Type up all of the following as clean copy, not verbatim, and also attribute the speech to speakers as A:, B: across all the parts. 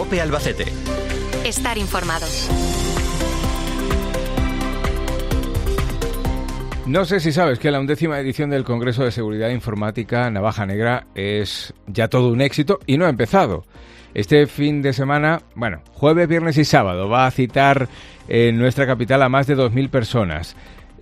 A: COPE Albacete.
B: Estar informado.
C: No sé si sabes que la 11ª edición del Congreso de Seguridad Informática Navaja Negra es ya todo un éxito y no ha empezado. Este fin de semana, jueves, viernes y sábado, va a citar en nuestra capital a más de 2.000 personas.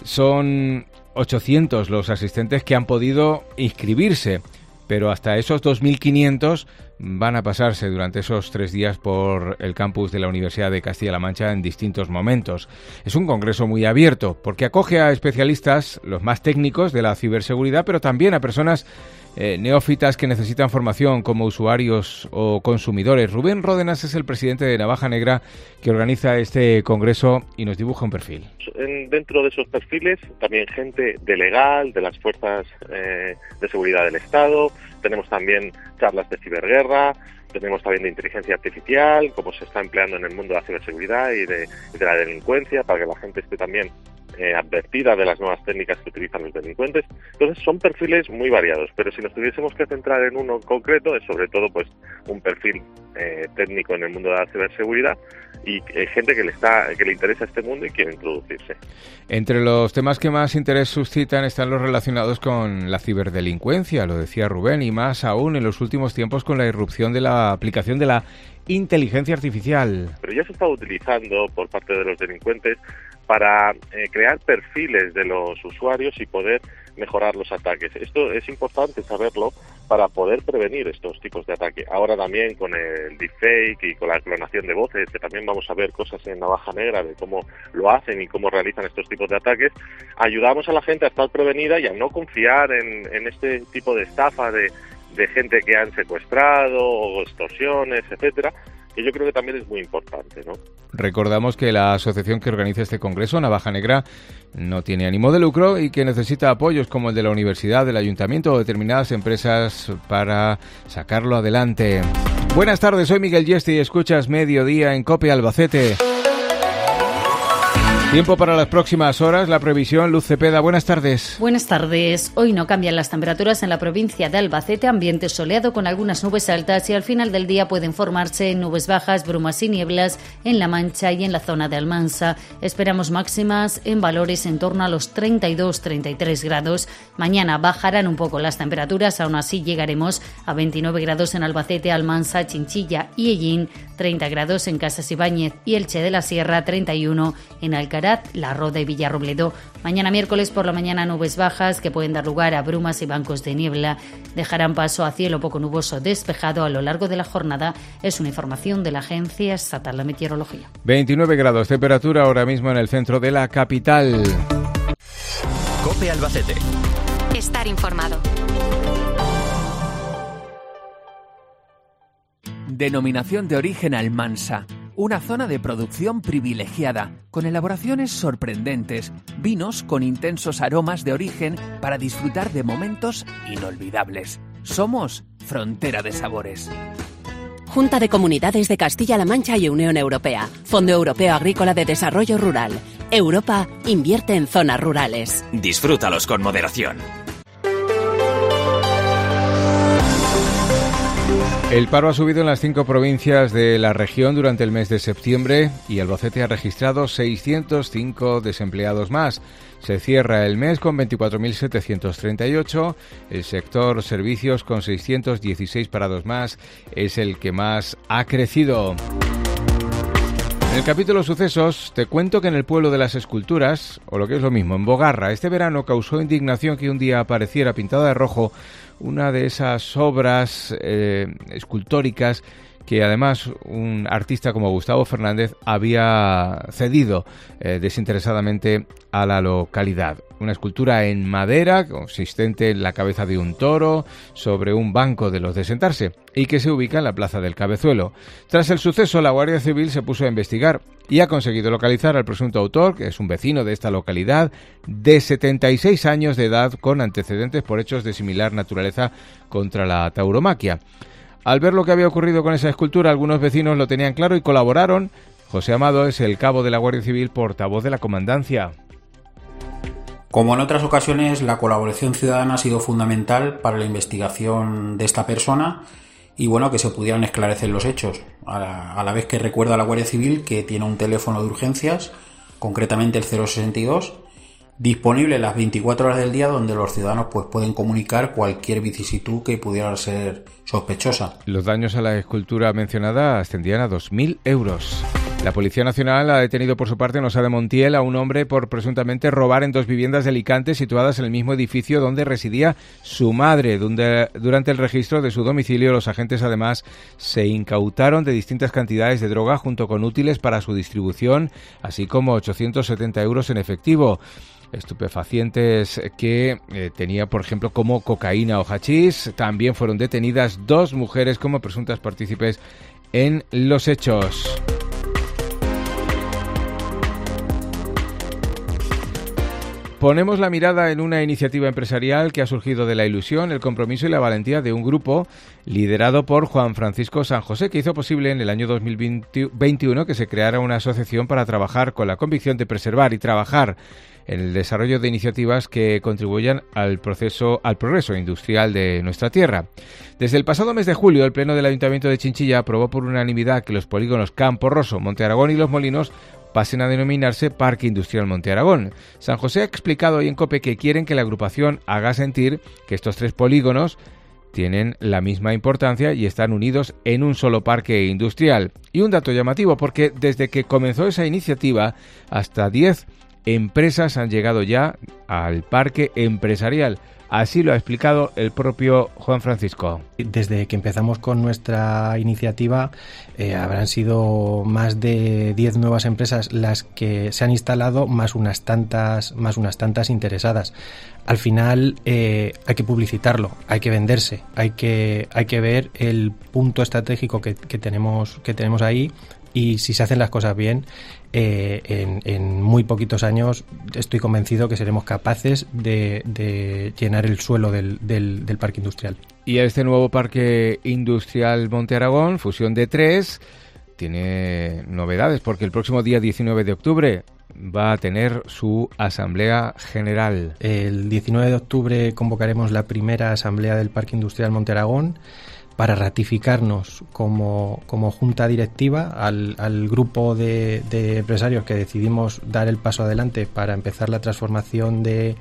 C: Son 800 los asistentes que han podido inscribirse, pero hasta esos 2.500 van a pasarse durante esos 3 días por el campus de la Universidad de Castilla-La Mancha en distintos momentos. Es un congreso muy abierto porque acoge a especialistas, los más técnicos de la ciberseguridad, pero también a personas neófitas que necesitan formación como usuarios o consumidores. Rubén Ródenas es el presidente de Navaja Negra que organiza este congreso y nos dibuja un perfil.
D: Dentro de esos perfiles también gente de legal, de las fuerzas de seguridad del Estado, tenemos también charlas de ciberguerra, tenemos también de inteligencia artificial, cómo se está empleando en el mundo de la ciberseguridad y de la delincuencia, para que la gente esté también advertida de las nuevas técnicas que utilizan los delincuentes. Entonces son perfiles muy variados, pero si nos tuviésemos que centrar en uno en concreto, es sobre todo pues un perfil técnico en el mundo de la ciberseguridad y gente que le interesa este mundo y quiere introducirse.
C: Entre los temas que más interés suscitan están los relacionados con la ciberdelincuencia, lo decía Rubén, y más aún en los últimos tiempos con la irrupción de la aplicación de la inteligencia artificial.
D: Pero ya se está utilizando por parte de los delincuentes para crear perfiles de los usuarios y poder mejorar los ataques. Esto es importante saberlo para poder prevenir estos tipos de ataque. Ahora también con el deepfake y con la clonación de voces, que también vamos a ver cosas en Navaja Negra de cómo lo hacen y cómo realizan estos tipos de ataques, ayudamos a la gente a estar prevenida y a no confiar en este tipo de estafa de gente que han secuestrado o extorsiones, etcétera, que yo creo que también es muy importante, ¿no?
C: Recordamos que la asociación que organiza este congreso, Navaja Negra, no tiene ánimo de lucro y que necesita apoyos como el de la universidad, del ayuntamiento o determinadas empresas para sacarlo adelante. Buenas tardes, soy Miguel Yeste y escuchas Mediodía en COPE Albacete. Tiempo para las próximas horas, la previsión, Luz Cepeda, buenas tardes.
E: Buenas tardes. Hoy no cambian las temperaturas en la provincia de Albacete, ambiente soleado con algunas nubes altas y al final del día pueden formarse nubes bajas, brumas y nieblas en La Mancha y en la zona de Almansa. Esperamos máximas en valores en torno a los 32-33 grados. Mañana bajarán un poco las temperaturas, aún así llegaremos a 29 grados en Albacete, Almansa, Chinchilla y Ellín, 30 grados en Casas Ibáñez y Elche de la Sierra, 31 en Alcaraz, La Roda y Villarrobledo. Mañana miércoles por la mañana nubes bajas que pueden dar lugar a brumas y bancos de niebla. Dejarán paso a cielo poco nuboso despejado a lo largo de la jornada. Es una información de la Agencia Estatal de Meteorología.
C: 29 grados, temperatura ahora mismo en el centro de la capital.
A: COPE Albacete.
B: Estar informado.
F: Denominación de origen Almansa. Una zona de producción privilegiada, con elaboraciones sorprendentes, vinos con intensos aromas de origen para disfrutar de momentos inolvidables. Somos Frontera de Sabores.
G: Junta de Comunidades de Castilla-La Mancha y Unión Europea. Fondo Europeo Agrícola de Desarrollo Rural. Europa invierte en zonas rurales.
A: Disfrútalos con moderación.
C: El paro ha subido en las 5 provincias de la región durante el mes de septiembre y Albacete ha registrado 605 desempleados más. Se cierra el mes con 24.738. El sector servicios con 616 parados más es el que más ha crecido. En el capítulo sucesos te cuento que en el pueblo de las esculturas, o lo que es lo mismo, en Bogarra, este verano causó indignación que un día apareciera pintada de rojo una de esas obras escultóricas que además un artista como Gustavo Fernández había cedido desinteresadamente a la localidad. Una escultura en madera consistente en la cabeza de un toro sobre un banco de los de sentarse y que se ubica en la Plaza del Cabezuelo. Tras el suceso, la Guardia Civil se puso a investigar y ha conseguido localizar al presunto autor, que es un vecino de esta localidad, de 76 años de edad, con antecedentes por hechos de similar naturaleza contra la tauromaquia. Al ver lo que había ocurrido con esa escultura, algunos vecinos lo tenían claro y colaboraron. José Amado es el cabo de la Guardia Civil, portavoz de la comandancia.
H: Como en otras ocasiones, la colaboración ciudadana ha sido fundamental para la investigación de esta persona y bueno, que se pudieran esclarecer los hechos, a la vez que recuerda a la Guardia Civil que tiene un teléfono de urgencias, concretamente el 062, disponible las 24 horas del día, donde los ciudadanos pues pueden comunicar cualquier vicisitud que pudiera ser sospechosa.
C: Los daños a la escultura mencionada ascendían a 2.000 euros. La Policía Nacional ha detenido por su parte en Ossa de Montiel a un hombre por presuntamente robar en 2 viviendas de Alicante situadas en el mismo edificio donde residía su madre. Durante el registro de su domicilio, los agentes además se incautaron de distintas cantidades de droga junto con útiles para su distribución, así como 870 euros en efectivo. Estupefacientes que tenía, por ejemplo, como cocaína o hachís. También fueron detenidas 2 mujeres como presuntas partícipes en los hechos. Ponemos la mirada en una iniciativa empresarial que ha surgido de la ilusión, el compromiso y la valentía de un grupo liderado por Juan Francisco San José, que hizo posible en el año 2021 que se creara una asociación para trabajar con la convicción de preservar y trabajar en el desarrollo de iniciativas que contribuyan al progreso industrial de nuestra tierra. Desde el pasado mes de julio, el Pleno del Ayuntamiento de Chinchilla aprobó por unanimidad que los polígonos Campo Rosso, Monte Aragón y Los Molinos pasen a denominarse Parque Industrial Monte Aragón. San José ha explicado hoy en COPE que quieren que la agrupación haga sentir que estos 3 polígonos tienen la misma importancia y están unidos en un solo parque industrial. Y un dato llamativo, porque desde que comenzó esa iniciativa, hasta 10 empresas han llegado ya al parque empresarial. Así lo ha explicado el propio Juan Francisco.
I: Desde que empezamos con nuestra iniciativa, habrán sido más de 10 nuevas empresas las que se han instalado, más unas tantas interesadas. Al final hay que publicitarlo, hay que venderse, hay que ver el punto estratégico que tenemos ahí. Y si se hacen las cosas bien, en muy poquitos años estoy convencido que seremos capaces de llenar el suelo del parque industrial.
C: Y este nuevo parque industrial Monte Aragón, fusión de 3, tiene novedades porque el próximo día 19 de octubre va a tener su asamblea general.
I: El 19 de octubre convocaremos la primera asamblea del Parque Industrial Monte Aragón para ratificarnos como junta directiva al grupo de empresarios que decidimos dar el paso adelante para empezar la transformación de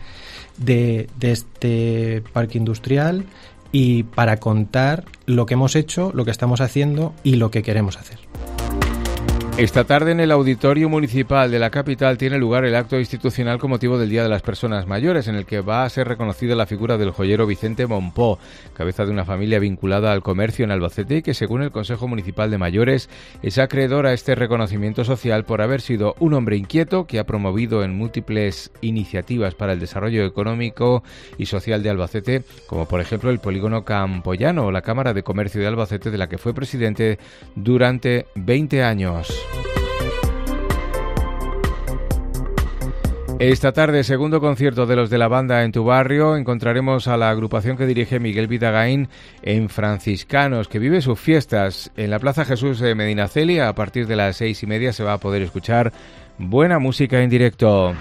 I: este parque industrial y para contar lo que hemos hecho, lo que estamos haciendo y lo que queremos hacer.
C: Esta tarde en el Auditorio Municipal de la capital tiene lugar el acto institucional con motivo del Día de las Personas Mayores, en el que va a ser reconocida la figura del joyero Vicente Monpó, cabeza de una familia vinculada al comercio en Albacete y que, según el Consejo Municipal de Mayores, es acreedor a este reconocimiento social por haber sido un hombre inquieto que ha promovido en múltiples iniciativas para el desarrollo económico y social de Albacete, como por ejemplo el Polígono Campoyano o la Cámara de Comercio de Albacete, de la que fue presidente durante 20 años. Esta tarde, segundo concierto de los de la banda en tu barrio, encontraremos a la agrupación que dirige Miguel Vidagain en Franciscanos, que vive sus fiestas en la Plaza Jesús de Medinaceli. A partir de las 6:30 se va a poder escuchar buena música en directo.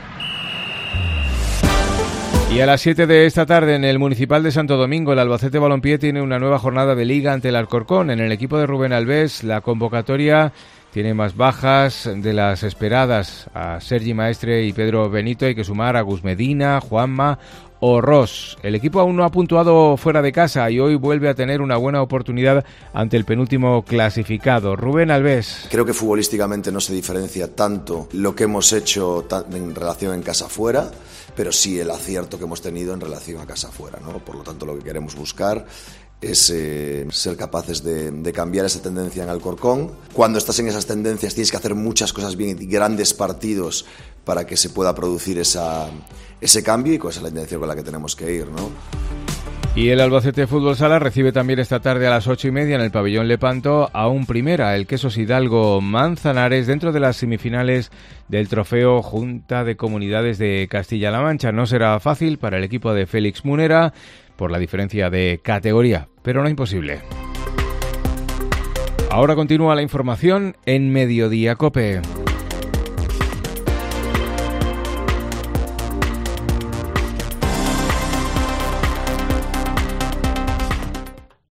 C: Y a las 7 de esta tarde en el Municipal de Santo Domingo, el Albacete Balompié tiene una nueva jornada de liga ante el Alcorcón. En el equipo de Rubén Alves, la convocatoria tiene más bajas de las esperadas. A Sergi Maestre y Pedro Benito hay que sumar a Gus Medina, Juanma o Ross. El equipo aún no ha puntuado fuera de casa y hoy vuelve a tener una buena oportunidad ante el penúltimo clasificado. Rubén Alves.
J: Creo que futbolísticamente no se diferencia tanto lo que hemos hecho en relación en casa fuera, pero sí el acierto que hemos tenido en relación a casa fuera, ¿no? Por lo tanto, lo que queremos buscar es ser capaces de cambiar esa tendencia en Alcorcón. Cuando estás en esas tendencias tienes que hacer muchas cosas bien y grandes partidos para que se pueda producir ese cambio, y con esa es la intención con la que tenemos que ir, ¿no?
C: Y el Albacete Fútbol Sala recibe también esta tarde a las 8:30 en el pabellón Lepanto a un primera, el Quesos Hidalgo Manzanares, dentro de las semifinales del trofeo Junta de Comunidades de Castilla-La Mancha. No será fácil para el equipo de Félix Munera por la diferencia de categoría, pero no imposible. Ahora continúa la información en Mediodía COPE.